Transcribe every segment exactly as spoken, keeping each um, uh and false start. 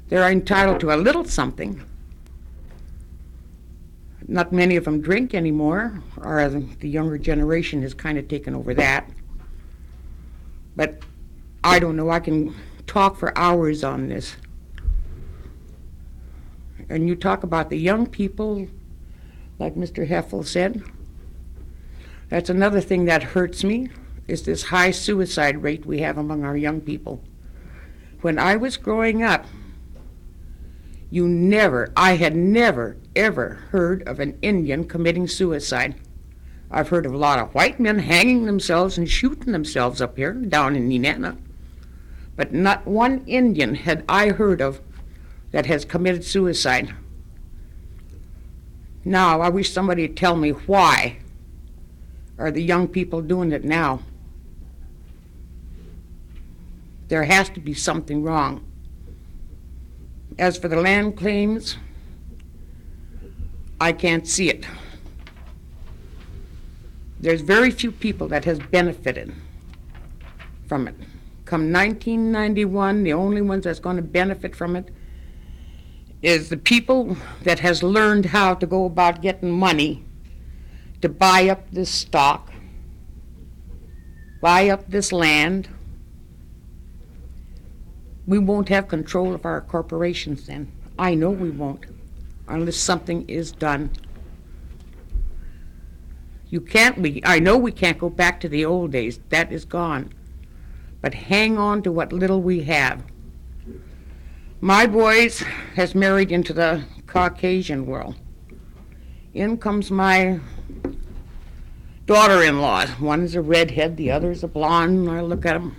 They're entitled to a little something. Not many of them drink anymore, or the younger generation has kind of taken over that. But I don't know, I can talk for hours on this. And you talk about the young people, like Mister Heffel said. That's another thing that hurts me, is this high suicide rate we have among our young people. When I was growing up, you never, I had never, ever heard of an Indian committing suicide. I've heard of a lot of white men hanging themselves and shooting themselves up here, down in Nenana. But not one Indian had I heard of that has committed suicide. Now, I wish somebody would tell me why are the young people doing it now. There has to be something wrong. As for the land claims, I can't see it. There's very few people that has benefited from it. Come nineteen ninety-one, the only ones that's going to benefit from it is the people that has learned how to go about getting money to buy up this stock, buy up this land. We won't have control of our corporations then. I know we won't, unless something is done. You can't, we, I know we can't go back to the old days. That is gone. But hang on to what little we have. My boys has married into the Caucasian world. In comes my daughter-in-law. One is a redhead, the other is a blonde. I look at them.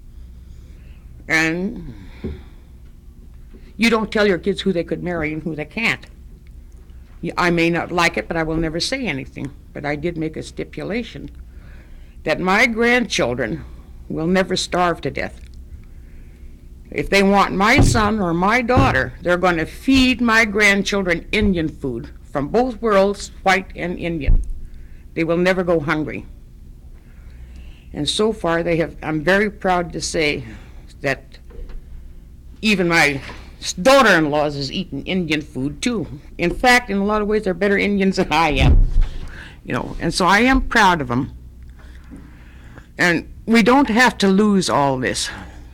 And you don't tell your kids who they could marry and who they can't. I may not like it, but I will never say anything. But I did make a stipulation that my grandchildren will never starve to death. If they want my son or my daughter, they're going to feed my grandchildren Indian food from both worlds, white and Indian. They will never go hungry. And so far, they have. I'm very proud to say that even my daughter-in-laws is eating Indian food too. In fact, in a lot of ways, they're better Indians than I am. You know, and so I am proud of them. And we don't have to lose all this.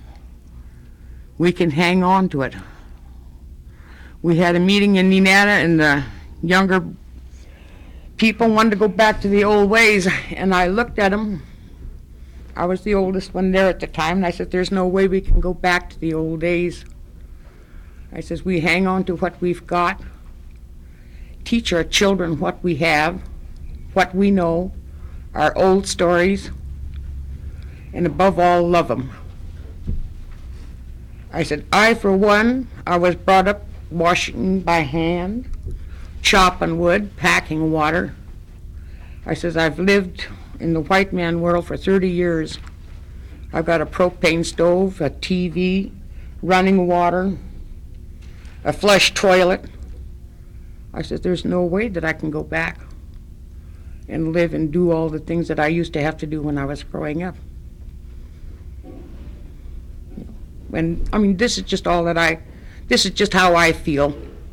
We can hang on to it. We had a meeting in Nenana, and the younger people wanted to go back to the old ways, and I looked at them. I was the oldest one there at the time, and I said, there's no way we can go back to the old days. I says, we hang on to what we've got, teach our children what we have, what we know, our old stories, and above all, love them. I said, I, for one, I was brought up washing by hand, chopping wood, packing water. I says, I've lived in the white man world for thirty years. I've got a propane stove, a T V, running water, a flush toilet. I said, there's no way that I can go back and live and do all the things that I used to have to do when I was growing up. And I mean, this is just all that I, this is just how I feel.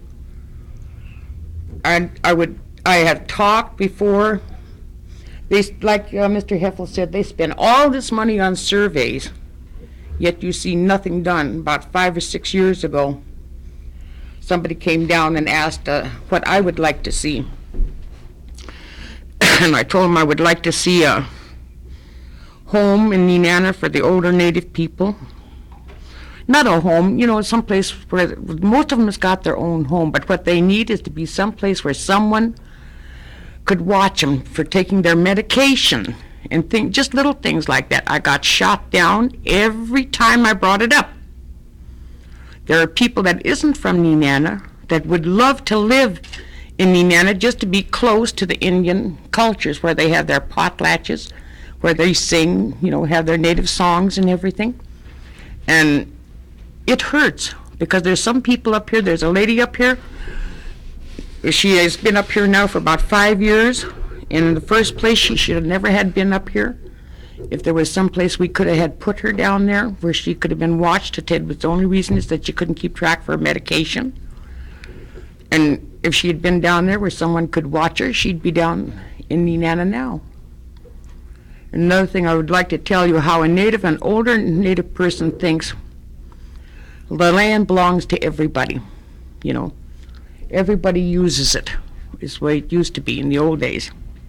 And I would, I have talked before. They, like uh, Mister Heffel said, they spend all this money on surveys, yet you see nothing done. About five or six years ago, somebody came down and asked uh, what I would like to see. And I told them I would like to see a home in Nenana for the older Native people. Not a home, you know, someplace where most of them has got their own home, but what they need is to be someplace where someone could watch them for taking their medication and think, just little things like that. I got shot down every time I brought it up. There are people that isn't from Nenana that would love to live in Nenana just to be close to the Indian cultures where they have their potlatches, where they sing, you know, have their native songs and everything. And it hurts because there's some people up here, there's a lady up here, she has been up here now for about five years, and in the first place she should have never had been up here. if there was some place we could have had put her down there where she could have been watched, Ted was the only reason is that she couldn't keep track of her medication. And if she had been down there where someone could watch her, she'd be down in Nenana now. Another thing I would like to tell you, how a native, an older native person thinks the land belongs to everybody, you know. Everybody uses it, is the way it used to be in the old days.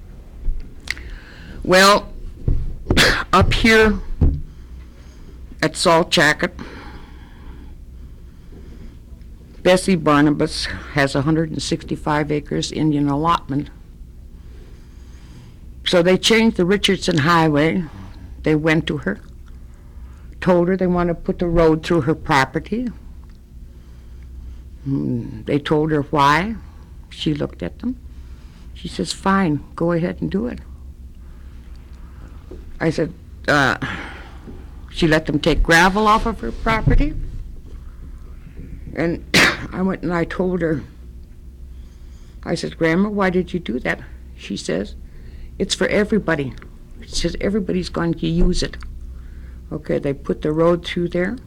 Well, up here at Salt Jacket, Bessie Barnabas has one hundred sixty-five acres Indian allotment. So they changed the Richardson Highway. They went to her, told her they want to put the road through her property. They told her why. She looked at them. She says, fine, go ahead and do it. I said, uh, she let them take gravel off of her property. And I went and I told her, I said, Grandma, why did you do that? She says, it's for everybody. She says, everybody's going to use it. Okay, they put the road through there.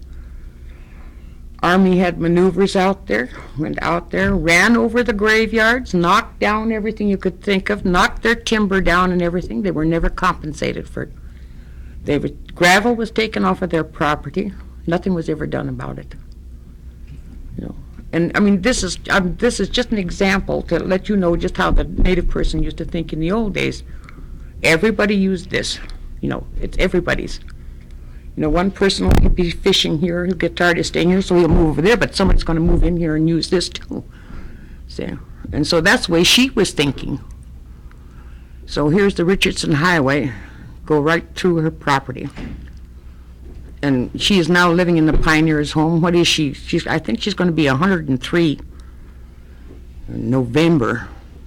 Army had maneuvers out there, went out there, ran over the graveyards, knocked down everything you could think of, knocked their timber down and everything. They were never compensated for it. They were, gravel was taken off of their property. Nothing was ever done about it. You know, and I mean, this is um, this is just an example to let you know just how the native person used to think in the old days. Everybody used this. You know, it's everybody's. You know, one person will be fishing here, he'll get tired of staying here, so he'll move over there, but somebody's going to move in here and use this too. See? And so that's the way she was thinking. So here's the Richardson Highway, go right through her property. And she is now living in the Pioneers' home. What is she? She's, I think she's going to be one hundred three in November.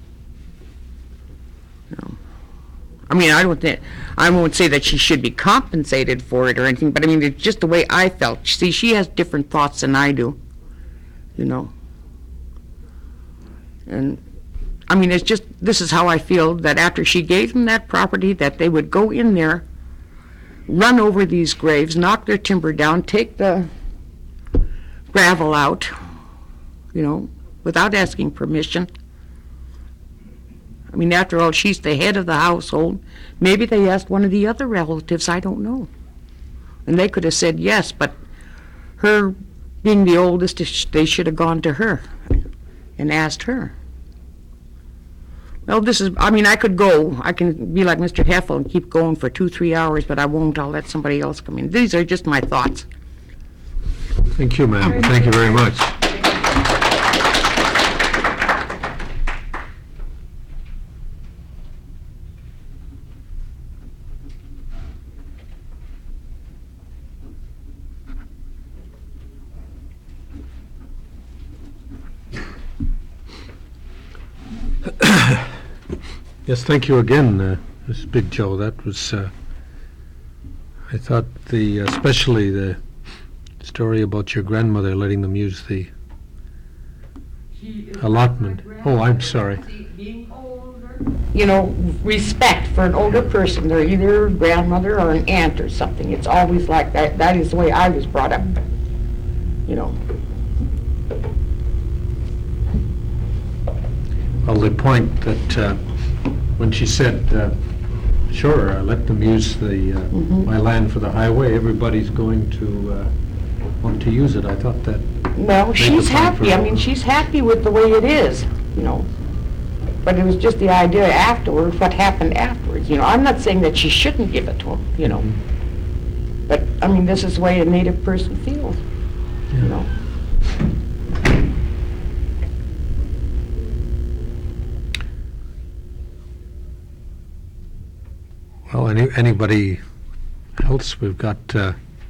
You know. I mean, I don't think, I won't say that she should be compensated for it or anything, but I mean, it's just the way I felt. See, she has different thoughts than I do, you know. And, I mean, it's just, this is how I feel, that after she gave them that property, that they would go in there, run over these graves, knock their timber down, take the gravel out, you know, without asking permission. I mean, after all, she's the head of the household. Maybe they asked one of the other relatives, I don't know. And they could have said yes, but her being the oldest, they should have gone to her and asked her. Well, this is, I mean, I could go. I can be like Mister Heffel and keep going for two, three hours, but I won't. I'll let somebody else come in. These are just my thoughts. Thank you, ma'am. Thank you very much. Yes, thank you again, uh, Miz Big Joe. That was, uh, I thought the, especially the story about your grandmother letting them use the allotment. Oh, I'm sorry. You know, respect for an older person. They're either a grandmother or an aunt or something. It's always like that. That is the way I was brought up, you know. Well, the point that uh, when she said, uh, sure, uh, let them use the uh, Mm-hmm. my land for the highway, everybody's going to uh, want to use it. I thought that. Well, Make she's a point happy. for- I mean, she's happy with the way it is, you know. But it was just the idea afterwards, what happened afterwards. You know, I'm not saying that she shouldn't give it to him, you know. But, I mean, this is the way a native person feels, you Yeah. know. Well, any, anybody else? We've got, uh,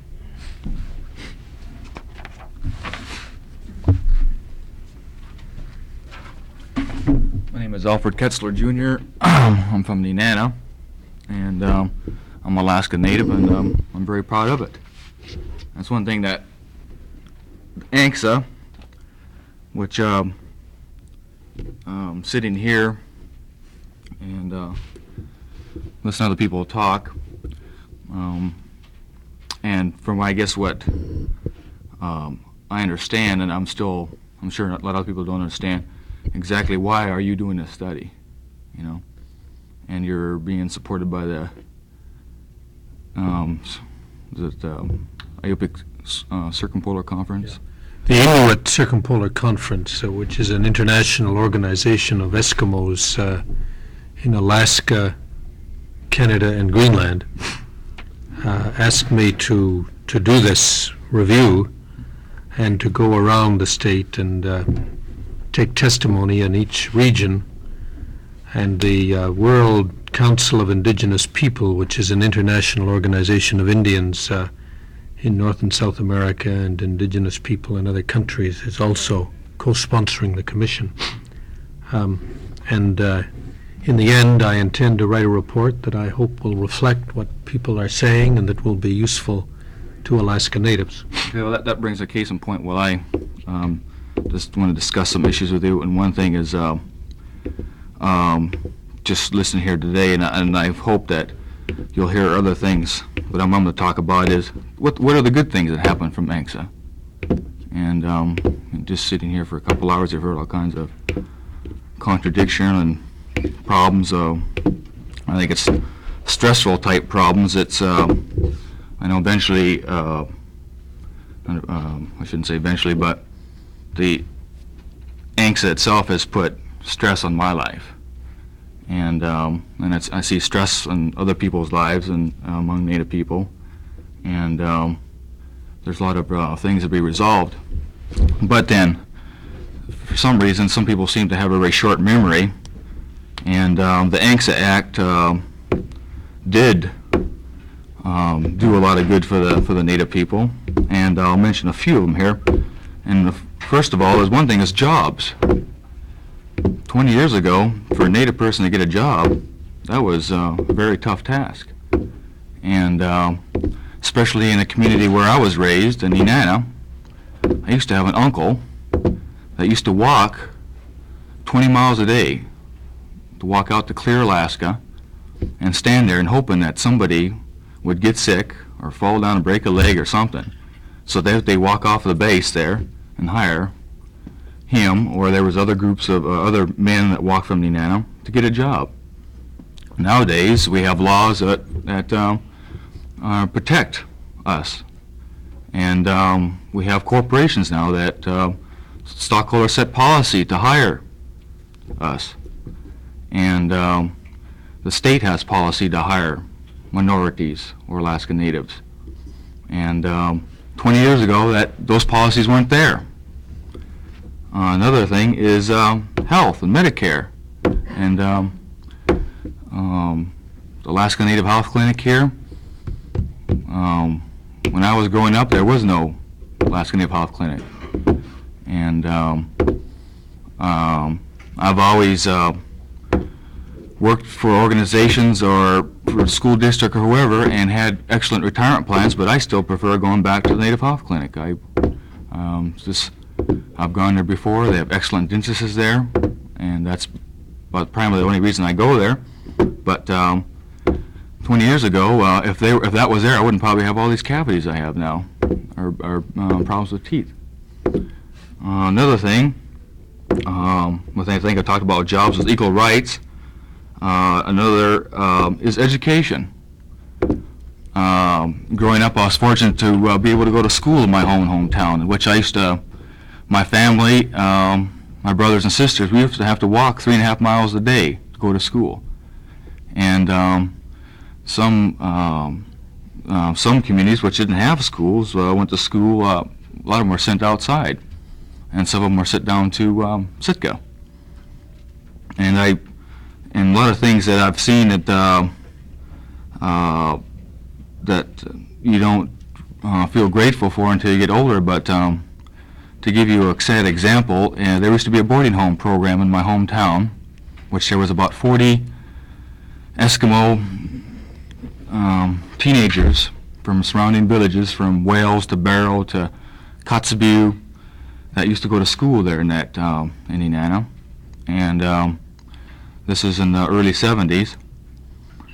My name is Alfred Ketzler Junior I'm from Nenana, and um, I'm Alaska Native, and um, I'm very proud of it. That's one thing that A N C S A, which um, um, sitting here and uh, listen to other people talk, Um, and from, I guess, what um, I understand, and I'm still, I'm sure a lot of people don't understand, exactly why are you doing this study, you know? And you're being supported by the, um, s- the, the um, IUPIC uh, Circumpolar Conference. The Inuit Circumpolar Conference, uh, which is an international organization of Eskimos uh, in Alaska, Canada, and Greenland, uh, asked me to, to do this review and to go around the state and uh, take testimony in each region. And the uh, World Council of Indigenous People, which is an international organization of Indians uh, in North and South America and indigenous people in other countries, is also co-sponsoring the commission. Um, and uh, in the end, I intend to write a report that I hope will reflect what people are saying and that will be useful to Alaska Natives. Okay, well, that, that brings a case in point. Well, I um, just want to discuss some issues with you, and one thing is uh, um, just listen here today, and, I- and I hope that you'll hear other things that I'm going to talk about is what what are the good things that happen from A N C S A? And um, just sitting here for a couple hours, I've heard all kinds of contradiction and problems. Uh, I think it's stressful type problems. It's uh, I know eventually, uh, um, I shouldn't say eventually, but the A N C S A itself has put stress on my life. And um, and it's, I see stress in other people's lives and uh, among Native people, and um, there's a lot of uh, things to be resolved. But then, for some reason, some people seem to have a very short memory, and um, the A N C S A Act uh, did um, do a lot of good for the for the Native people, and I'll mention a few of them here. And the, first of all, is one thing is jobs. twenty years ago, for a Native person to get a job, that was uh, a very tough task. And uh, especially in a community where I was raised, in Nenana, I used to have an uncle that used to walk twenty miles a day to walk out to Clear, Alaska, and stand there and hoping that somebody would get sick or fall down and break a leg or something. So they they walk off the base there and hire him, or there was other groups of uh, other men that walked from Nenana to get a job. Nowadays, we have laws that, that um, uh, protect us. And um, we have corporations now that uh, stockholders set policy to hire us. And um, the state has policy to hire minorities or Alaska Natives. And um, twenty years ago, that those policies weren't there. Uh, another thing is um, health and Medicare. And um, um, the Alaska Native Health Clinic here, um, when I was growing up, there was no Alaska Native Health Clinic. And um, um, I've always uh, worked for organizations or for a school district or whoever and had excellent retirement plans, but I still prefer going back to the Native Health Clinic. I um, just I've gone there before. They have excellent dentists there, and that's about primarily the only reason I go there. But um, twenty years ago, uh, if they if that was there, I wouldn't probably have all these cavities I have now, or, or uh, problems with teeth. Uh, another thing, um, what I think I talked about jobs is equal rights. Uh, another um, is education. Um, growing up, I was fortunate to uh, be able to go to school in my home hometown, in which I used to. My family, um, my brothers and sisters, we used to have to walk three and a half miles a day to go to school. And um, some um, uh, some communities which didn't have schools uh, went to school. Uh, a lot of them were sent outside, and some of them were sent down to um, Sitka. And I, and a lot of things that I've seen that uh, uh, that you don't uh, feel grateful for until you get older, but. Um, To give you a sad example, uh, there used to be a boarding home program in my hometown, which there was about forty Eskimo um, teenagers from surrounding villages, from Wales to Barrow to Kotzebue, that used to go to school there in that um, in Nenana. And um, this is in the early seventies.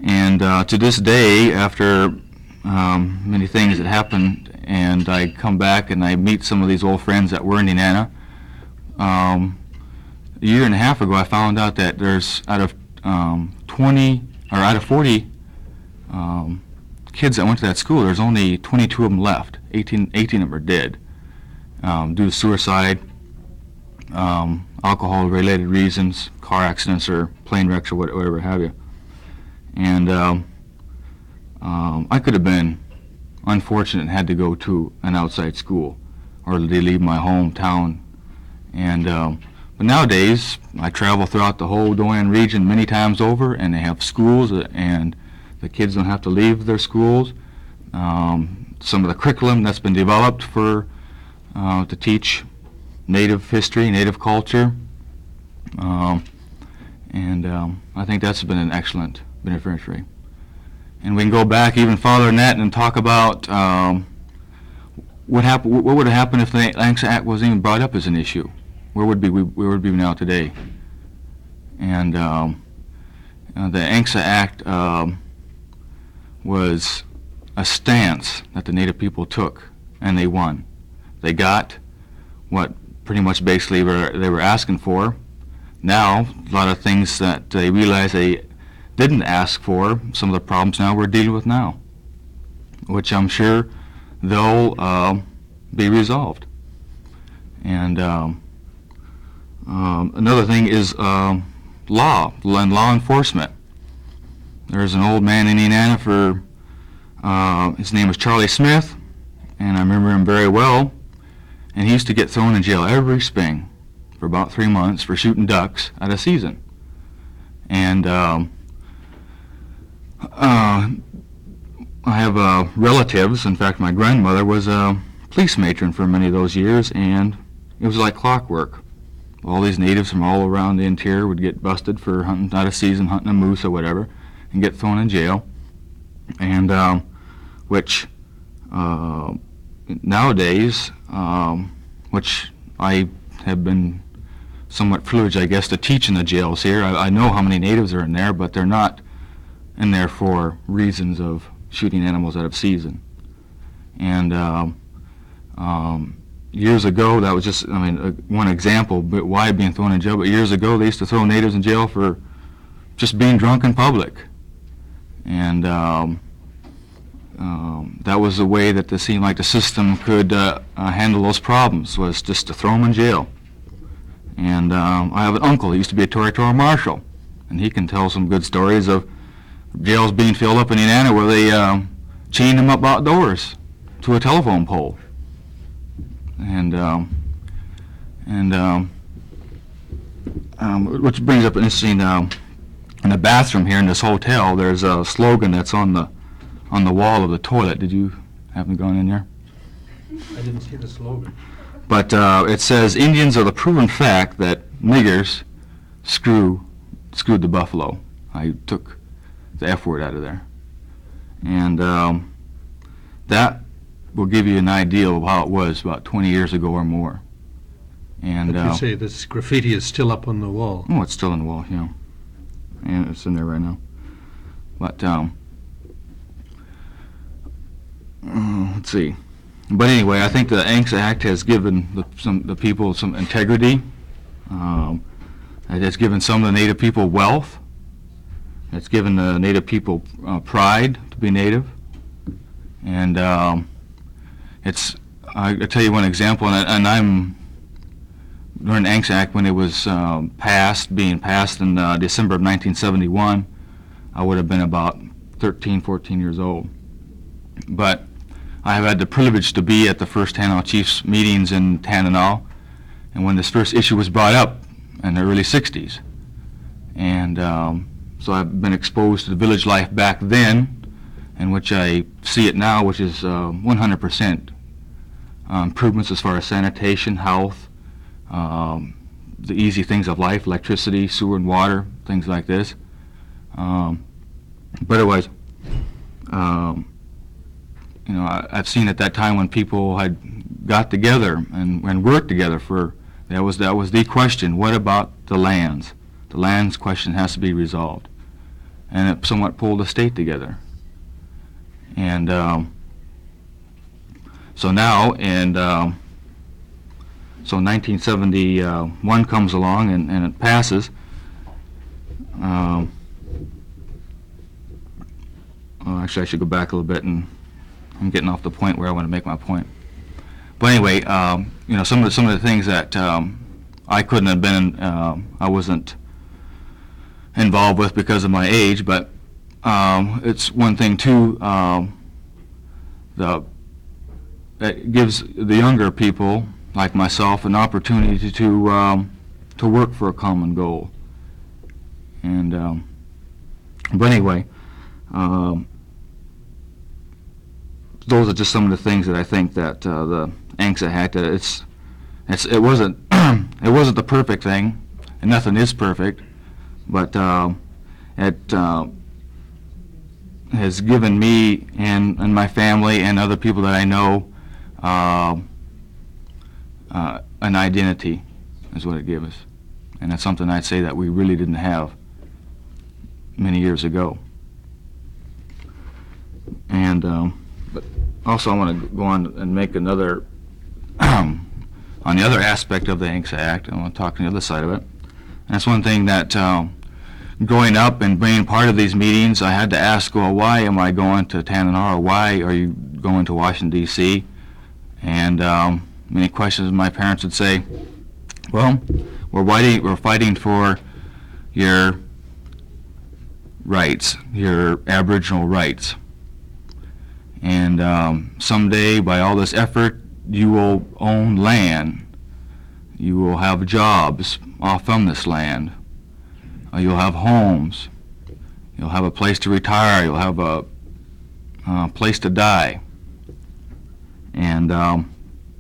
And uh, to this day, after um, many things that happened, and I come back and I meet some of these old friends that were in Nenana. Um, a year and a half ago, I found out that there's out of um, twenty or out of forty um, kids that went to that school, there's only twenty-two of them left. eighteen, eighteen of them are dead um, due to suicide, um, alcohol-related reasons, car accidents, or plane wrecks, or whatever have you. And um, um, I could have been unfortunate and had to go to an outside school, or they leave my hometown. And um, but nowadays, I travel throughout the whole Doane region many times over, and they have schools, uh, and the kids don't have to leave their schools. Um, some of the curriculum that's been developed for uh, to teach Native history, Native culture, um, and um, I think that's been an excellent beneficiary. And we can go back even farther than that and talk about um, what happened. What would have happened if the ANCSA Act wasn't even brought up as an issue? Where would be we where would we be now today? And um, uh, the ANCSA Act um, was a stance that the Native people took, and they won. They got what pretty much basically were, they were asking for. Now, a lot of things that they realized they didn't ask for, some of the problems now we're dealing with now, which I'm sure they'll uh, be resolved. And um, um, another thing is um, law and law enforcement. There's an old man in Nenana for, uh, his name was Charlie Smith, and I remember him very well, and he used to get thrown in jail every spring for about three months for shooting ducks at a season. And um, uh, I have uh, relatives. In fact, my grandmother was a police matron for many of those years, and it was like clockwork. All these natives from all around the interior would get busted for hunting out of season, hunting a moose or whatever, and get thrown in jail. And um, which uh, nowadays, um, which I have been somewhat privileged, I guess, to teach in the jails here. I, I know how many natives are in there, but they're not in there for reasons of shooting animals out of season. And um, um, years ago, that was just, I mean, uh, one example, but why being thrown in jail. But years ago, they used to throw natives in jail for just being drunk in public. And um, um, that was the way that it seemed like the system could uh, uh, handle those problems, was just to throw them in jail. And um, I have an uncle, he used to be a territorial marshal, and he can tell some good stories of jails being filled up in Nenana where they um, chained him up outdoors to a telephone pole. And um, and um, um, which brings up an interesting, um, in the bathroom here in this hotel, there's a slogan that's on the on the wall of the toilet. Did you happen to go in there? I didn't see the slogan. But uh, it says, Indians are the proven fact that niggers screw screwed the buffalo. I took the F word out of there. And um, that will give you an idea of how it was about twenty years ago or more. And But you uh, say this graffiti is still up on the wall. oh, it's still in the wall, yeah. And it's in there right now. But, um, uh, let's see. But anyway, I think the ANCSA Act has given the, some the people some integrity. Um, it has given some of the Native people wealth. It's given the Native people uh, pride to be Native. And um, it's, I, I'll tell you one example, and, I, and I'm, during the ANCSA Act, when it was um, passed, being passed in uh, December of nineteen seventy-one, I would have been about thirteen, fourteen years old. But I have had the privilege to be at the first Tanana Chiefs meetings in Tanana, and when this first issue was brought up in the early sixties. And um, so I've been exposed to the village life back then, in which I see it now, which is uh, one hundred percent uh, improvements as far as sanitation, health, um, the easy things of life, electricity, sewer and water, things like this. Um, but otherwise, um, you know, I, I've seen at that time when people had got together and, and worked together for, that was, that was the question, what about the lands? The lands question has to be resolved. and it somewhat pulled the state together. And um, so now, and um, so nineteen seventy-one comes along and, and it passes. Um, well, actually, I should go back a little bit, and I'm getting off the point where I want to make my point. But anyway, um, you know, some of the, some of the things that um, I couldn't have been, uh, I wasn't involved with because of my age, but um, it's one thing too. Um, the it gives the younger people like myself an opportunity to um, to work for a common goal. And um, but anyway, um, those are just some of the things that I think that uh, the ANCSA Act. Uh, it's it's it wasn't it wasn't the perfect thing, and nothing is perfect, but uh, it uh, has given me and and my family and other people that I know uh, uh, an identity, is what it gives us, and that's something I'd say that we really didn't have many years ago. And um, but also I want to go on and make another um, on the other aspect of the ANCSA Act. I want to talk on the other side of it. And that's one thing that um, growing up and being part of these meetings, I had to ask, well, why am I going to Tanana, or why are you going to Washington, D C? And um, many questions my parents would say, well, we're fighting, we're fighting for your rights, your Aboriginal rights. And um, someday, by all this effort, you will own land. You will have jobs off from this land. Uh, you'll have homes. You'll have a place to retire. You'll have a uh, place to die. And um,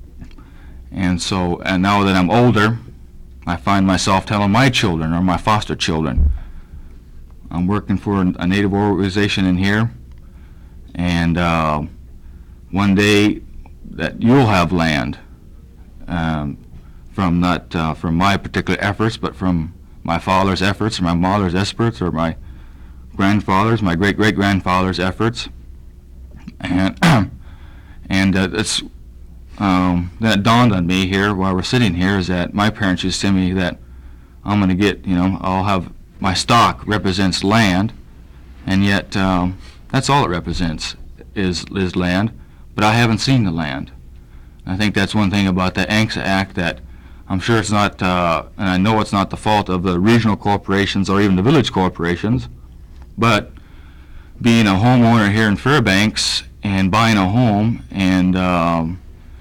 and so, and now that I'm older, I find myself telling my children, or my foster children, I'm working for a Native organization in here, and uh, one day that you'll have land um, from not uh, from my particular efforts, but from my father's efforts, or my mother's efforts, or my grandfather's, my great-great-grandfather's efforts. And and uh, it's um, that dawned on me here while we're sitting here, is that my parents used to tell me that I'm going to get, you know, I'll have, my stock represents land, and yet um, that's all it represents is is land, but I haven't seen the land. I think that's one thing about the ANCSA Act that I'm sure it's not, uh, and I know it's not the fault of the regional corporations or even the village corporations, but being a homeowner here in Fairbanks and buying a home and um,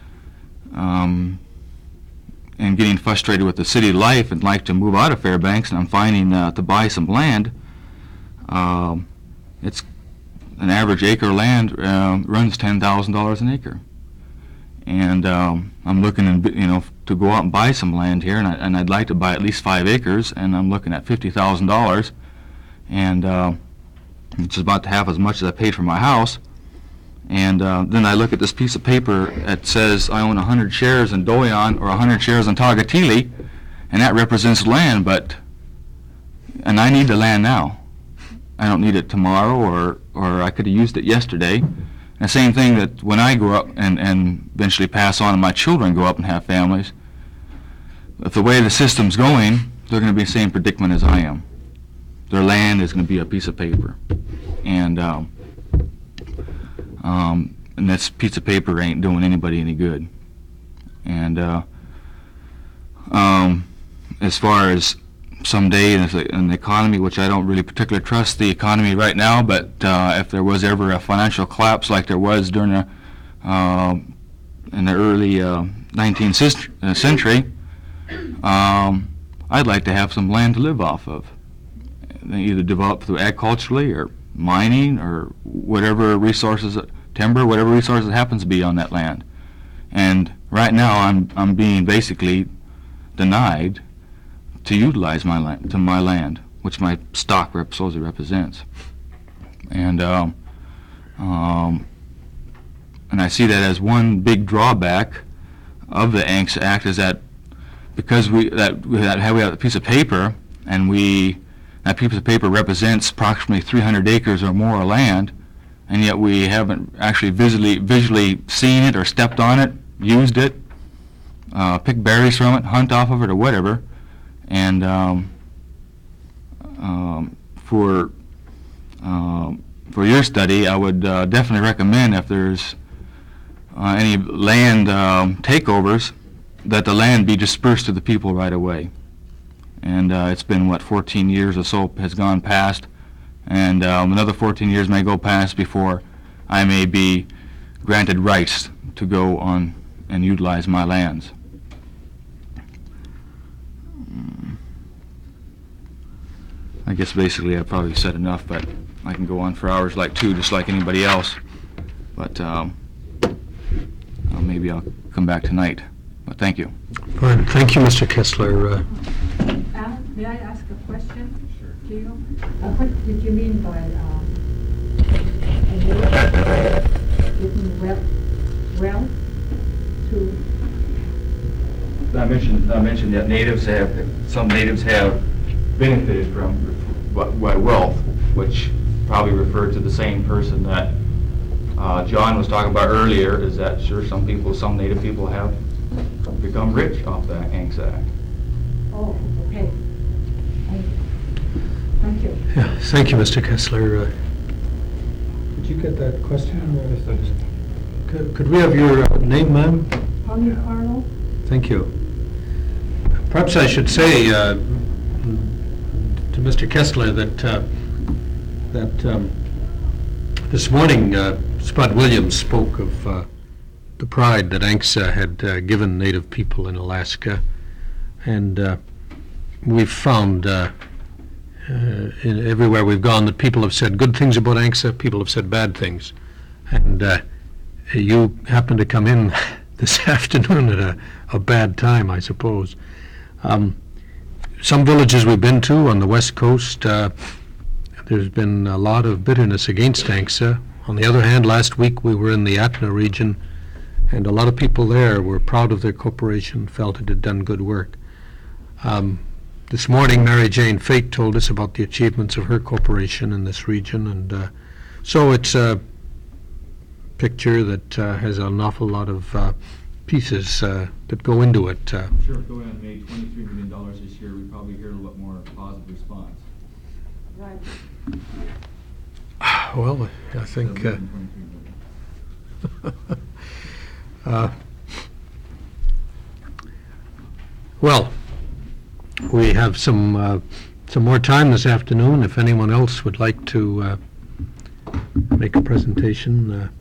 um, and getting frustrated with the city life and like to move out of Fairbanks, and I'm finding uh, to buy some land, um, it's an average acre of land uh, runs ten thousand dollars an acre. And um, I'm looking, in, you know, to go out and buy some land here, and, I, and I'd like to buy at least five acres, and I'm looking at fifty thousand dollars, and uh, it's about half as much as I paid for my house. And uh, then I look at this piece of paper that says I own one hundred shares in Doyon or one hundred shares in Tagatili, and that represents land, but, and I need the land now. I don't need it tomorrow, or, or I could have used it yesterday. And the same thing that when I grow up and, and eventually pass on and my children grow up and have families, if the way the system's going, they're going to be in the same predicament as I am. Their land is going to be a piece of paper. And um, um, and this piece of paper ain't doing anybody any good. And uh, um, as far as someday in the, in the economy, which I don't really particularly trust the economy right now, but uh, if there was ever a financial collapse like there was during the, uh, in the early uh, nineteenth century, um, I'd like to have some land to live off of. Either develop through agriculturally or mining or whatever resources, timber, whatever resources happens to be on that land. And right now I'm I'm being basically denied to utilize my land, to my land, which my stock rep- supposedly represents. And um, um, and I see that as one big drawback of the ANCSA Act, is that because we that we have, we have a piece of paper and we that piece of paper represents approximately three hundred acres or more of land, and yet we haven't actually visually, visually seen it or stepped on it, used it, uh, picked berries from it, hunt off of it or whatever. And um, um, for um, for your study, I would uh, definitely recommend if there's uh, any land um, takeovers, that the land be dispersed to the people right away. And uh, it's been, what, fourteen years or so has gone past, and um, another fourteen years may go past before I may be granted rights to go on and utilize my lands. Mm. I guess basically I've probably said enough, but I can go on for hours like two, just like anybody else. But um, uh, maybe I'll come back tonight. But thank you. Fine. Thank you, Mister Kessler. Uh, Alan, may I ask a question? Sure. To you? Uh, what did you mean by um, giving well, well to? I mentioned, I mentioned that natives have, some natives have benefited from w- w- wealth, which probably referred to the same person that uh, John was talking about earlier, is that sure some people, some native people have become rich off the ANCSA Act. Oh, okay. Thank you. yeah, thank you, Mister Kessler. Uh, did you get that question? Could, could we have your uh, name, ma'am? Tony Carlo? Thank you. Perhaps I should say uh, to Mister Kessler that uh, that um, this morning uh, Spud Williams spoke of uh, the pride that ANCSA had uh, given Native people in Alaska, and uh, we've found uh, uh, in everywhere we've gone that people have said good things about ANCSA, people have said bad things, and uh, you happen to come in this afternoon at a, a bad time, I suppose. Um, some villages we've been to on the west coast, uh, there's been a lot of bitterness against ANCSA. On the other hand, last week we were in the Atna region, and a lot of people there were proud of their corporation, felt it had done good work. Um, this morning, Mary Jane Fate told us about the achievements of her corporation in this region, and uh, so it's a picture that uh, has an awful lot of uh, pieces uh, that go into it. Uh, I'm sure if Goan made twenty-three million dollars this year, we'd probably hear a lot more positive response. Right. well, I think... Uh, uh, well, we have some uh, some more time this afternoon. If anyone else would like to uh, make a presentation. Uh,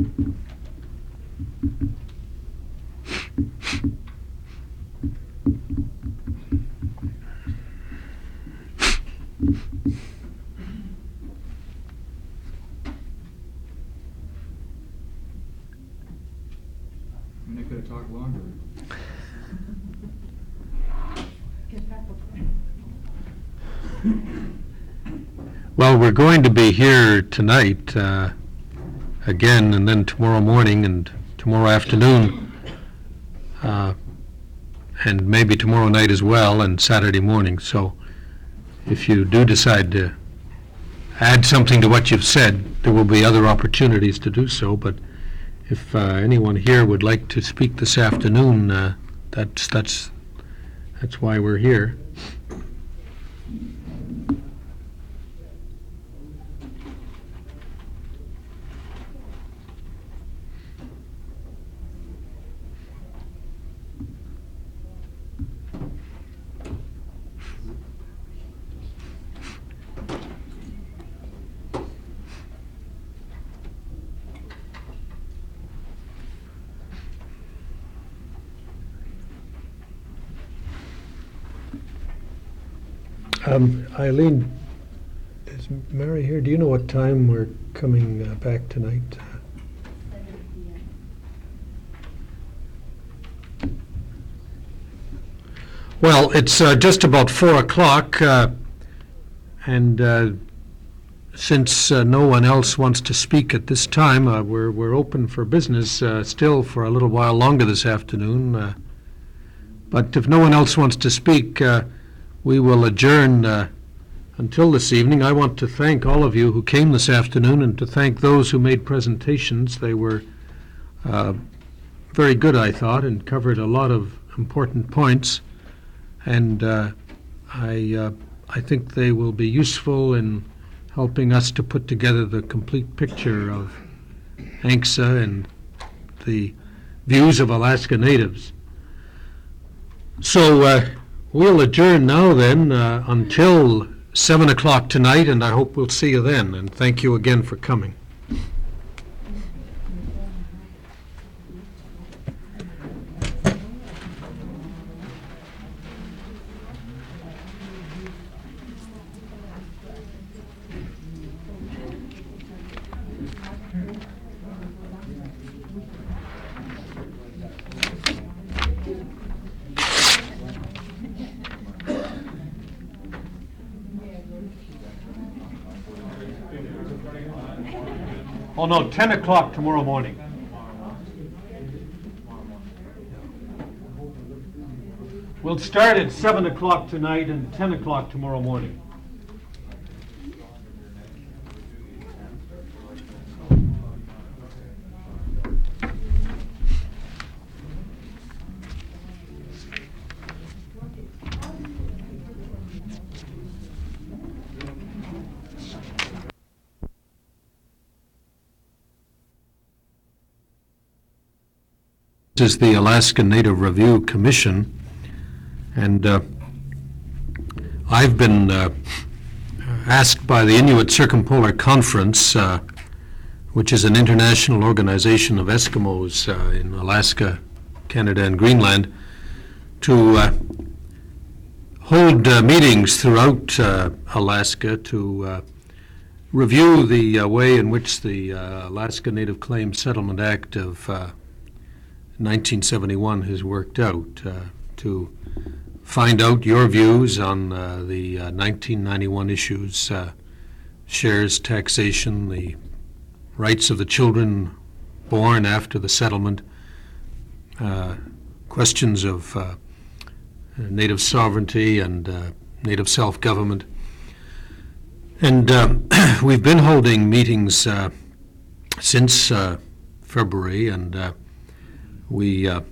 I mean, I could have talked longer. Get back up. Well, we're going to be here tonight uh, again, and then tomorrow morning and tomorrow afternoon, uh, and maybe tomorrow night as well, and Saturday morning. So if you do decide to add something to what you've said, there will be other opportunities to do so. But if uh, anyone here would like to speak this afternoon, uh, that's that's that's why we're here. Um, Eileen, is Mary here? Do you know what time we're coming uh, back tonight? Well, it's uh, just about four o'clock, uh, and uh, since uh, no one else wants to speak at this time, uh, we're we're open for business uh, still for a little while longer this afternoon. Uh, but if no one else wants to speak, uh, we will adjourn uh, until this evening, I want to thank all of you who came this afternoon and to thank those who made presentations. They were uh, very good, I thought, and covered a lot of important points. And uh, I, uh, I think they will be useful in helping us to put together the complete picture of A N C S A and the views of Alaska Natives. So uh, we'll adjourn now then uh, until seven o'clock tonight, and I hope we'll see you then. And thank you again for coming. Oh, no, ten o'clock tomorrow morning. We'll start at seven o'clock tonight and ten o'clock tomorrow morning. This is the Alaska Native Review Commission, and uh, I've been uh, asked by the Inuit Circumpolar Conference, uh, which is an international organization of Eskimos uh, in Alaska, Canada, and Greenland, to uh, hold uh, meetings throughout uh, Alaska to uh, review the uh, way in which the uh, Alaska Native Claims Settlement Act of uh, nineteen seventy-one has worked out, uh, to find out your views on uh, the uh, nineteen ninety-one issues, uh, shares taxation, the rights of the children born after the settlement, uh, questions of uh, Native sovereignty and uh, Native self-government. And um, we've been holding meetings uh, since uh, February, and uh, we uh,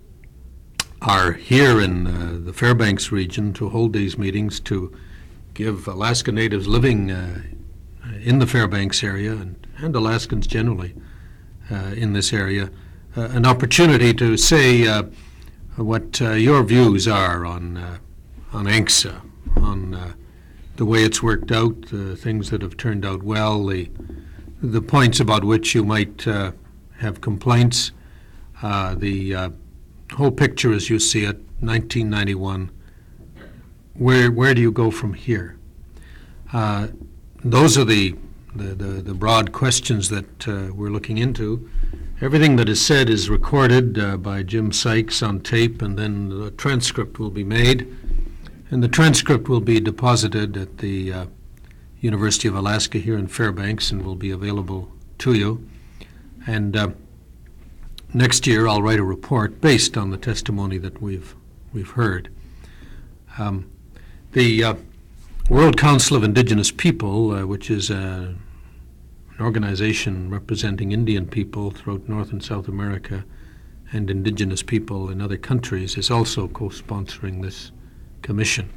are here in uh, the Fairbanks region to hold these meetings to give Alaska Natives living uh, in the Fairbanks area, and, and Alaskans generally uh, in this area, uh, an opportunity to say uh, what uh, your views are on uh, on A N C S A, on uh, the way it's worked out, the things that have turned out well, the the points about which you might uh, have complaints. Uh, the uh, whole picture as you see it, nineteen ninety-one, where where do you go from here? Uh, those are the, the, the, the broad questions that uh, we're looking into. Everything that is said is recorded uh, by Jim Sykes on tape, and then the transcript will be made, and the transcript will be deposited at the uh, University of Alaska here in Fairbanks and will be available to you. And uh, next year, I'll write a report based on the testimony that we've we've heard. Um, the uh, World Council of Indigenous People, uh, which is uh, an organization representing Indian people throughout North and South America and Indigenous people in other countries, is also co-sponsoring this commission.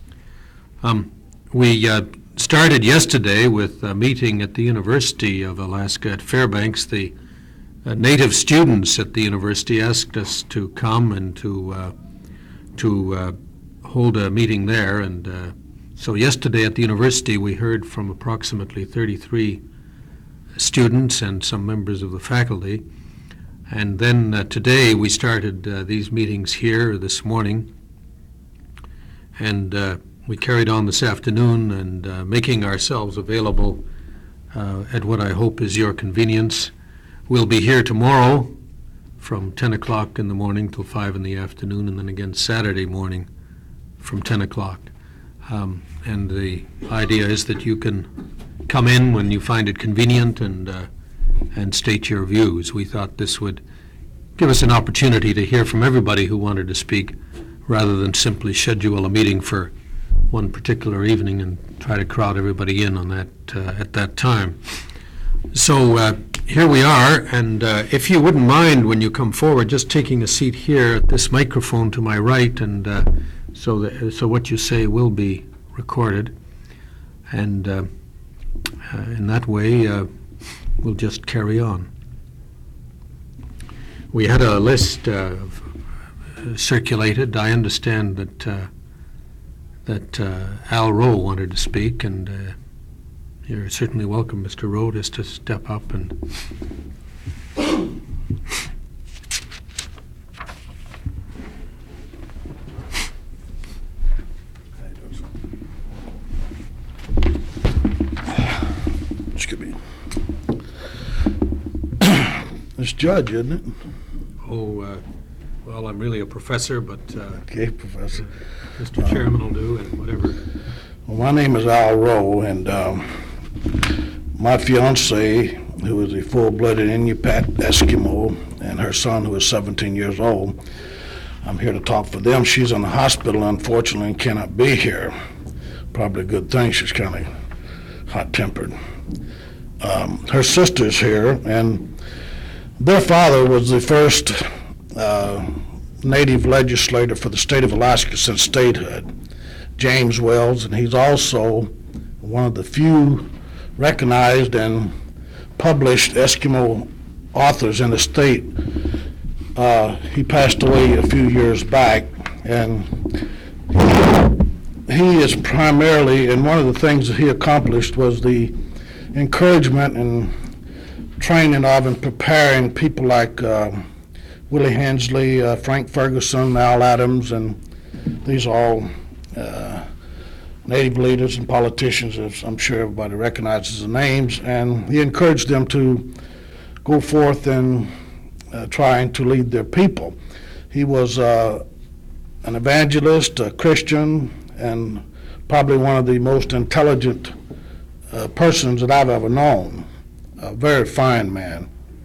Um, we uh, started yesterday with a meeting at the University of Alaska at Fairbanks. The Uh, Native students at the university asked us to come and to uh, to uh, hold a meeting there, and uh, so yesterday at the university we heard from approximately thirty-three students and some members of the faculty, and then uh, today we started uh, these meetings here this morning, and uh, we carried on this afternoon and uh, making ourselves available uh, at what I hope is your convenience. We'll be here tomorrow from ten o'clock in the morning till five in the afternoon, and then again Saturday morning from ten o'clock. Um, and the idea is that you can come in when you find it convenient and uh, and state your views. We thought this would give us an opportunity to hear from everybody who wanted to speak, rather than simply schedule a meeting for one particular evening and try to crowd everybody in on that uh, at that time. So uh, here we are, and uh, if you wouldn't mind when you come forward, just taking a seat here at this microphone to my right, and uh, so that, so what you say will be recorded, and uh, uh, in that way uh, we'll just carry on. We had a list uh, circulated. I understand that uh, that uh, Al Rowe wanted to speak, and uh, you're certainly welcome, Mister Rowe, just to step up and. Excuse me. It's Judge, isn't it? Oh, uh, well, I'm really a professor, but uh, Okay, Professor. Mister Chairman will do, and whatever. Well, my name is Al Rowe, and um, my fiance, who is a full-blooded Inupiat Eskimo, and her son, who is seventeen years old, I'm here to talk for them. She's in the hospital, unfortunately, and cannot be here. Probably a good thing. She's kind of hot-tempered. Um, her sister's here, and their father was the first uh, native legislator for the state of Alaska since statehood, James Wells, and he's also one of the few recognized and published Eskimo authors in the state. Uh, he passed away a few years back, and he is primarily, and one of the things that he accomplished was the encouragement and training of and preparing people like uh, Willie Hensley, uh, Frank Ferguson, Al Adams, and these are all uh, native leaders and politicians, as I'm sure everybody recognizes the names, and he encouraged them to go forth and uh, trying to lead their people. He was uh, an evangelist, a Christian, and probably one of the most intelligent uh, persons that I've ever known. A very fine man.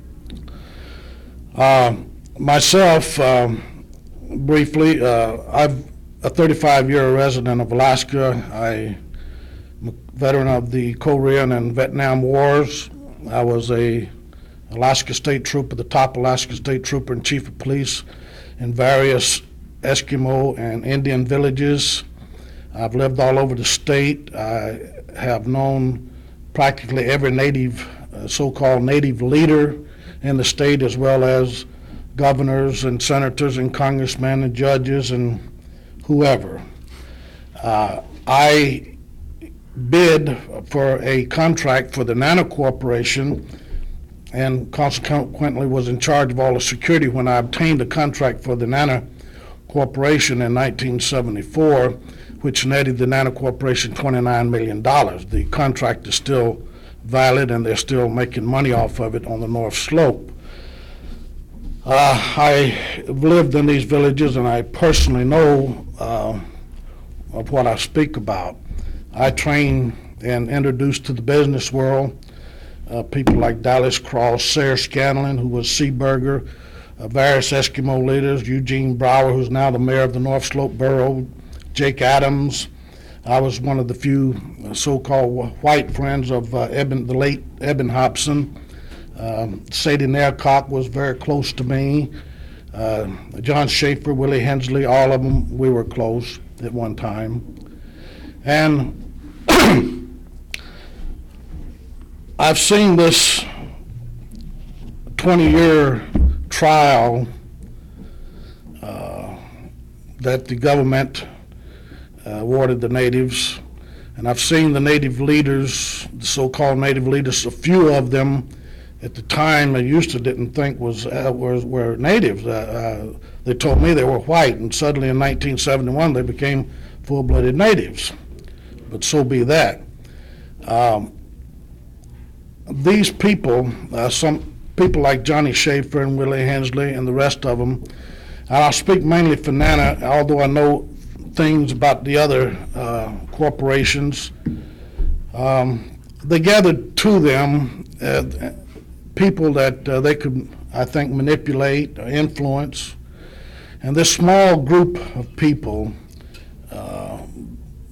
Uh, myself, um, briefly, uh, I'm a thirty-five year resident of Alaska. I'm a veteran of the Korean and Vietnam Wars. I was a Alaska State Trooper, the top Alaska State Trooper and Chief of Police in various Eskimo and Indian villages. I've lived all over the state. I have known practically every native Uh, so-called native leader in the state, as well as governors and senators and congressmen and judges and whoever. Uh, I bid for a contract for the Nana Corporation and consequently was in charge of all the security when I obtained a contract for the Nana Corporation in nineteen seventy-four, which netted the Nana Corporation twenty-nine million dollars. The contract is still valid, and they're still making money off of it on the North Slope. Uh, I have lived in these villages, and I personally know uh, of what I speak about. I train and introduce to the business world uh, people like Dallas Cross, Sarah Scanlon, who was Seaburger, uh, various Eskimo leaders, Eugene Brower, who's now the mayor of the North Slope Borough, Jake Adams. I was one of the few so-called white friends of uh, Eben, the late Eben Hobson. Um, Sadie Naircock was very close to me. Uh, John Schaefer, Willie Hensley, all of them, we were close at one time. And I've seen this twenty-year trial uh, that the government Uh, awarded the natives, and I've seen the native leaders, the so-called native leaders, a few of them at the time I used to didn't think was uh, were, were natives. Uh, uh, they told me they were white, and suddenly in nineteen seventy-one they became full-blooded natives. But so be that. Um, these people, uh, some people like Johnny Schaefer and Willie Hensley and the rest of them, and I'll speak mainly for Nana, although I know things about the other uh, corporations. Um, they gathered to them uh, people that uh, they could, I think, manipulate or influence. And this small group of people uh,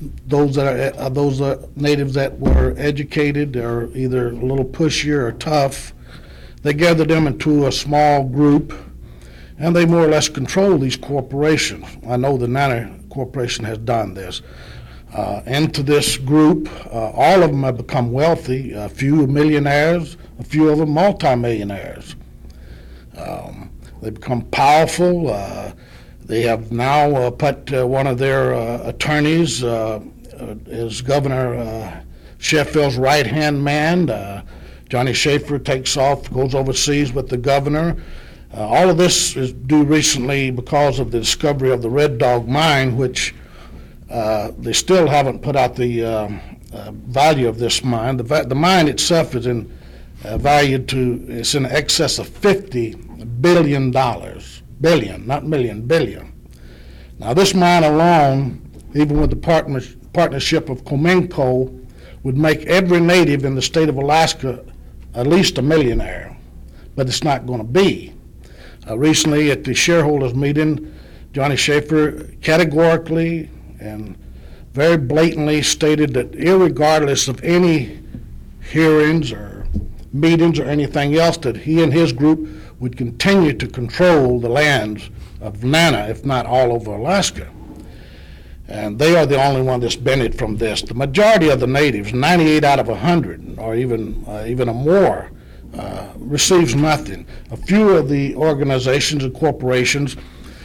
those that are, uh, those uh, natives that were educated or either a little pushier or tough, they gathered them into a small group, and they more or less control these corporations. I know the Nana Corporation has done this. Uh, into this group, uh, all of them have become wealthy. A few are millionaires, a few of them multimillionaires. Um, they become powerful. Uh, they have now uh, put uh, one of their uh, attorneys uh, uh, as Governor uh, Sheffield's right-hand man. Uh, Johnny Schaefer takes off, goes overseas with the governor. Uh, all of this is due recently because of the discovery of the Red Dog mine, which uh, they still haven't put out the uh, uh, value of this mine. The, va- the mine itself is in uh, valued to, it's in excess of fifty billion dollars. Billion, not million, billion. Now this mine alone, even with the partner, partnership of Cominco, would make every native in the state of Alaska at least a millionaire, but it's not going to be. Uh, recently at the shareholders meeting, Johnny Schaefer categorically and very blatantly stated that irregardless of any hearings or meetings or anything else, that he and his group would continue to control the lands of Nana, if not all over Alaska. And they are the only one that's benefited from this. The majority of the natives, ninety-eight out of one hundred, or even uh, even a more, uh, receives nothing. A few of the organizations and corporations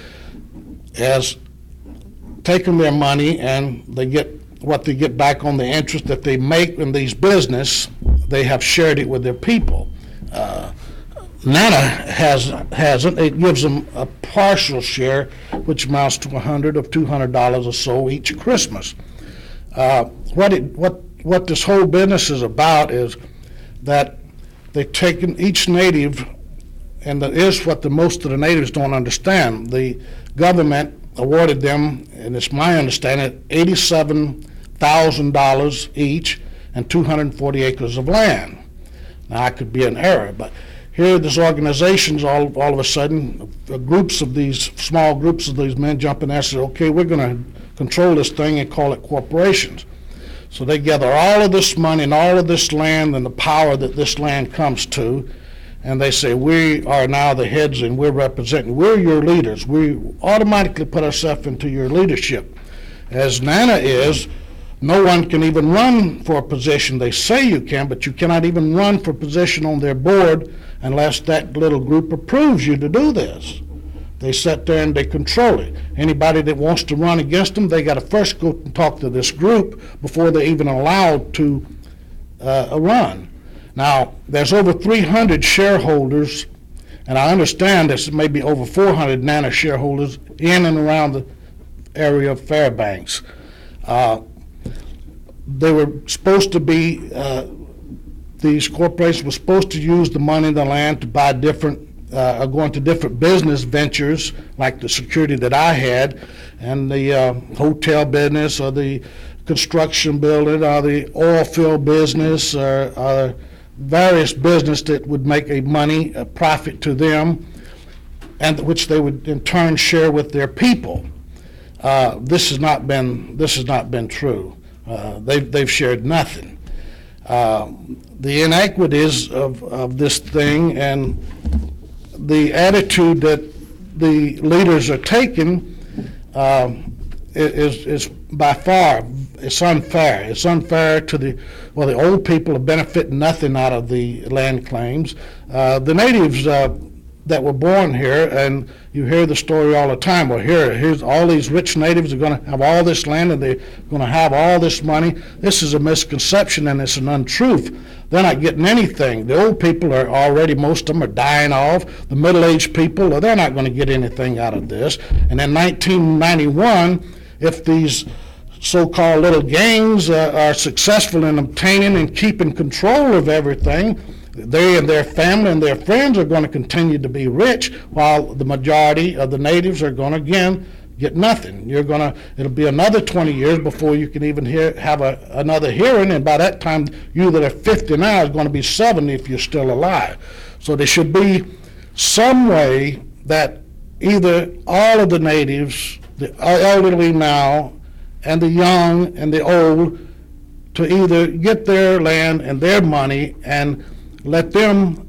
has taken their money and they get what they get back on the interest that they make in these business. They have shared it with their people. Uh, Nana has, hasn't. It gives them a partial share, which amounts to one hundred or two hundred dollars or so each Christmas. Uh, what, it, what, what this whole business is about is that they've taken each native, and that is what the most of the natives don't understand. The government awarded them, and it's my understanding, eighty-seven thousand dollars each and two hundred forty acres of land. Now, I could be in error, but here, these organizations, all, all of a sudden, uh, groups of these, small groups of these men jump in there and say, okay, we're going to control this thing and call it corporations. So they gather all of this money and all of this land and the power that this land comes to, and they say, we are now the heads and we're representing, we're your leaders. We automatically put ourselves into your leadership. As Nana is, no one can even run for a position. They say you can, but you cannot even run for a position on their board unless that little group approves you to do this. They sit there and they control it. Anybody that wants to run against them, they got to first go and talk to this group before they're even allowed to uh, run. Now, there's over three hundred shareholders, and I understand there's maybe over four hundred Nana shareholders in and around the area of Fairbanks. Uh, they were supposed to be, uh, these corporations were supposed to use the money in the land to buy different, uh, go into different business ventures, like the security that I had, and the uh, hotel business, or the construction building, or the oil field business, or, or various business that would make a money, a profit to them, and which they would in turn share with their people. Uh, this has not been, this has not been true. Uh, they've, they've shared nothing. Uh, the inequities of, of this thing and the attitude that the leaders are taking uh, is, is by far, it's unfair. It's unfair to the, well, the old people are benefiting nothing out of the land claims. Uh, the natives uh, that were born here, and you hear the story all the time, well, here, here's all these rich natives are going to have all this land and they're going to have all this money. This is a misconception and it's an untruth. They're not getting anything. The old people are already, most of them are dying off. The middle-aged people, they're not going to get anything out of this. And in nineteen ninety-one, if these so-called little gangs uh, are successful in obtaining and keeping control of everything, they and their family and their friends are going to continue to be rich, while the majority of the natives are going to, again, get nothing. You're going to, it'll be another twenty years before you can even hear, have a, another hearing, and by that time, you that are fifty now is going to be seventy if you're still alive. So there should be some way that either all of the natives, the elderly now, and the young and the old to either get their land and their money and let them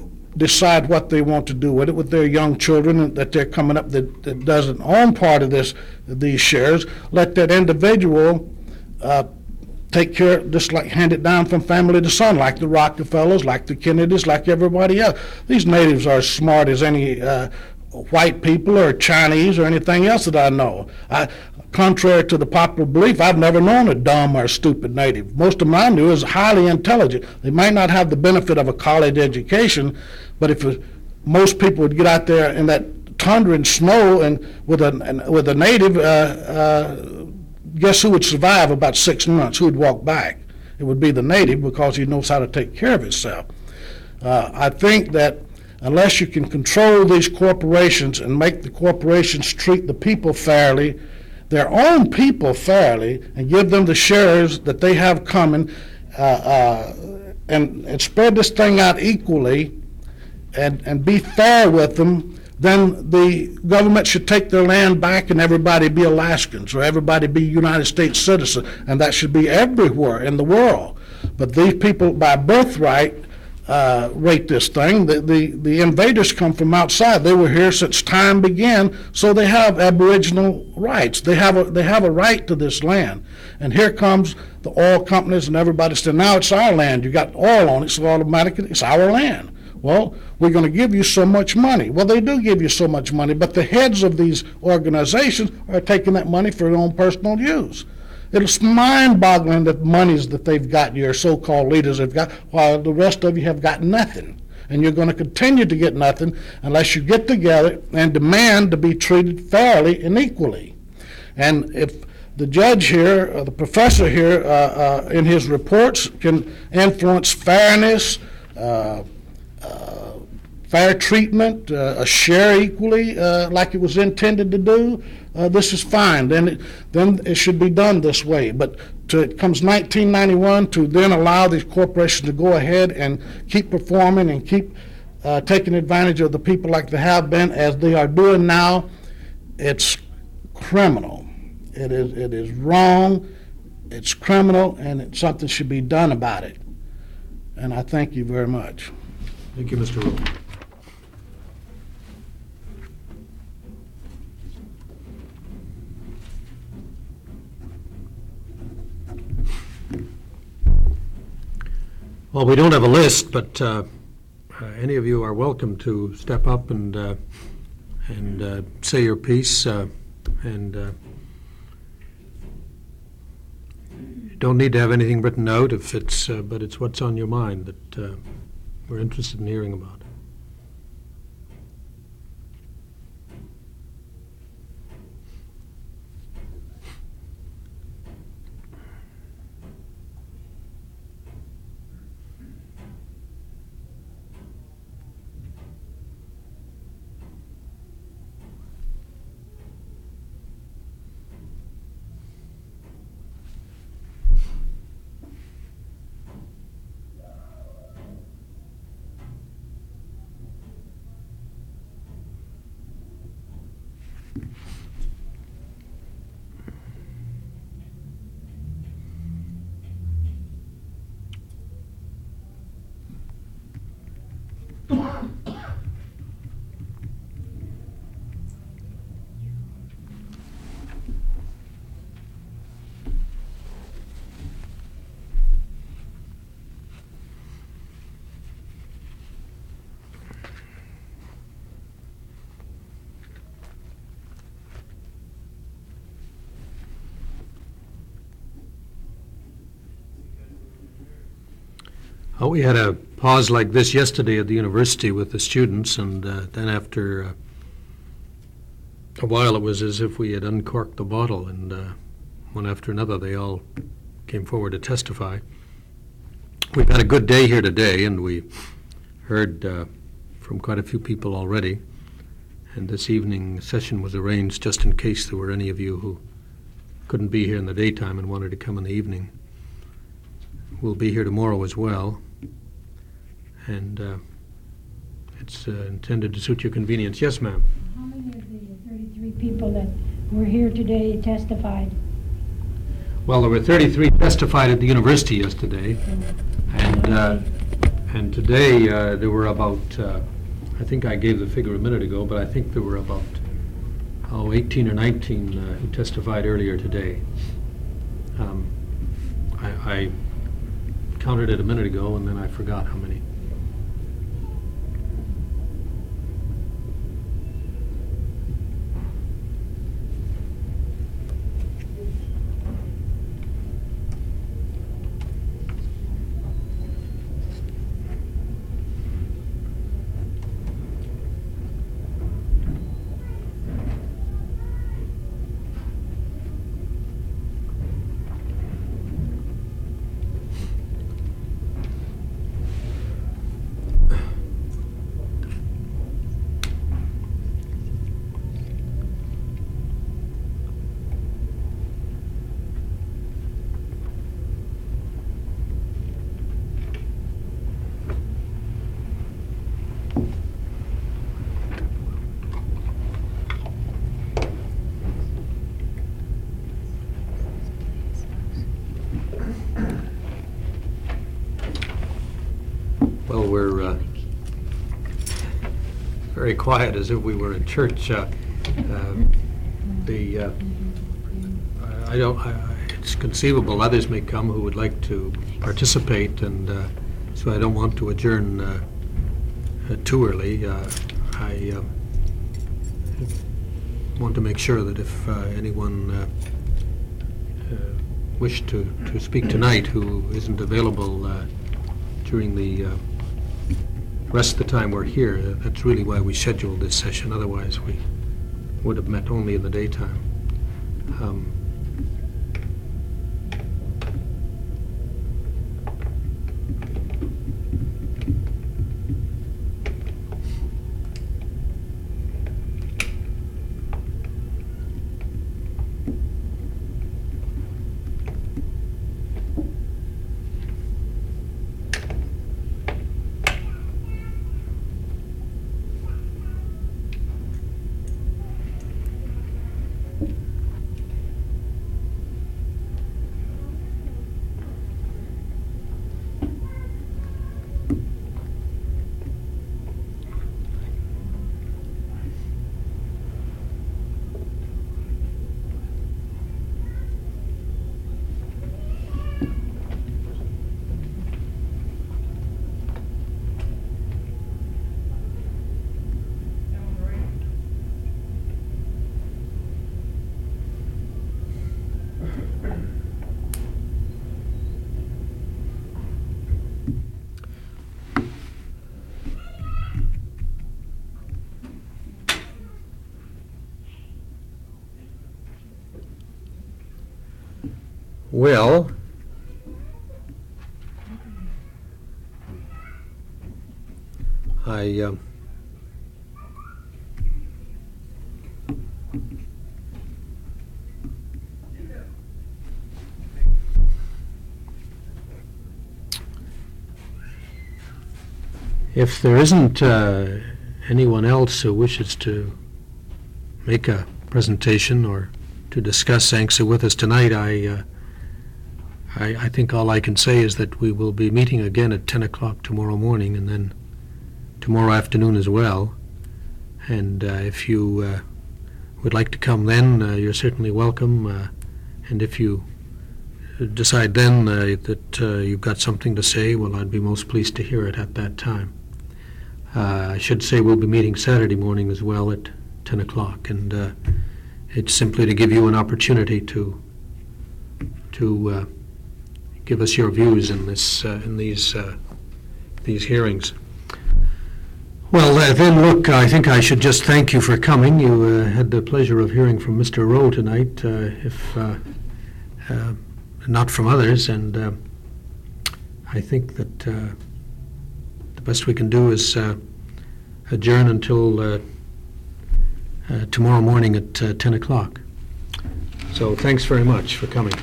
decide what they want to do with it, with their young children that they're coming up that, that doesn't own part of this these shares. Let that individual uh, take care, just like hand it down from family to son, like the Rockefellers, like the Kennedys, like everybody else. These natives are as smart as any uh, white people or Chinese or anything else that I know. I, contrary to the popular belief, I've never known a dumb or stupid native. Most of them I knew is highly intelligent. They might not have the benefit of a college education, but if it, most people would get out there in that tundra and snow and with a and with a native, uh, uh, guess who would survive about six months? Who would walk back? It would be the native, because he knows how to take care of himself. Uh, I think that unless you can control these corporations and make the corporations treat the people fairly, their own people fairly, and give them the shares that they have coming, uh, uh, and, and spread this thing out equally, and, and be fair with them, then the government should take their land back and everybody be Alaskans or everybody be United States citizens, and that should be everywhere in the world. But these people, by birthright, Uh, rate this thing. The, the the invaders come from outside. They were here since time began, so they have Aboriginal rights. They have a they have a right to this land. And here comes the oil companies and everybody saying, now it's our land. You got oil on it, so automatically it's our land. Well, we're going to give you so much money. Well, they do give you so much money, but the heads of these organizations are taking that money for their own personal use. It's mind-boggling the monies that they've got, your so-called leaders have got, while the rest of you have got nothing. And you're going to continue to get nothing unless you get together and demand to be treated fairly and equally. And if the judge here, or the professor here, uh, uh, in his reports can influence fairness, uh, uh, fair treatment, uh, a share equally uh, like it was intended to do, Uh, this is fine. Then it, then it should be done this way. But to, it comes nineteen ninety-one to then allow these corporations to go ahead and keep performing and keep uh, taking advantage of the people like they have been, as they are doing now. It's criminal. It is it is wrong. It's criminal, and it, something should be done about it. And I thank you very much. Thank you, Mister Rowe. Well, we don't have a list, but uh, uh, any of you are welcome to step up and uh, and uh, say your piece. Uh, and uh, you don't need to have anything written out if it's, uh, but it's what's on your mind that uh, we're interested in hearing about. Oh, we had a pause like this yesterday at the university with the students, and uh, then after uh, a while it was as if we had uncorked the bottle, and uh, one after another they all came forward to testify. We've had a good day here today, and we heard uh, from quite a few people already, and this evening session was arranged just in case there were any of you who couldn't be here in the daytime and wanted to come in the evening. We'll be here tomorrow as well, and uh, it's uh, intended to suit your convenience. Yes, ma'am. How many of the thirty-three people that were here today testified? Well, there were thirty-three testified at the university yesterday, and uh, and today uh, there were about, uh, I think I gave the figure a minute ago, but I think there were about, oh, eighteen or nineteen uh, who testified earlier today. Um, I, I counted it a minute ago, and then I forgot how many. Well, we're uh, very quiet, as if we were in church. Uh, uh, the uh, I I don't. I, I- it's conceivable others may come who would like to participate, and uh, so I don't want to adjourn uh, uh, too early. Uh, I uh, want to make sure that if uh, anyone uh, uh, wished to to speak tonight who isn't available uh, during the uh, rest of the time we're here, uh, that's really why we scheduled this session. Otherwise, we would have met only in the daytime. Um, Well, I, um, if there isn't uh, anyone else who wishes to make a presentation or to discuss A N C S A with us tonight, I, uh, I, I think all I can say is that we will be meeting again at ten o'clock tomorrow morning, and then tomorrow afternoon as well. And uh, if you uh, would like to come then, uh, you're certainly welcome. Uh, and if you decide then uh, that uh, you've got something to say, well, I'd be most pleased to hear it at that time. Uh, I should say we'll be meeting Saturday morning as well at ten o'clock, and uh, it's simply to give you an opportunity to to uh, give us your views in this uh, in these uh, these hearings. Well, uh, then, look, I think I should just thank you for coming. You uh, had the pleasure of hearing from Mister Rowe tonight, uh, if uh, uh, not from others, and uh, I think that uh, the best we can do is uh, adjourn until uh, uh, tomorrow morning at uh, ten o'clock. So thanks very much for coming.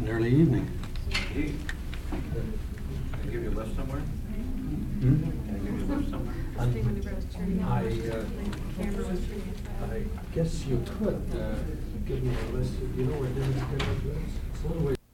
an early evening. Can I give you a lift somewhere? Hmm? Can I give you a lift somewhere? I, uh, I guess you could, uh, give me a list, you know where Dennis Taylor lives? It's a little way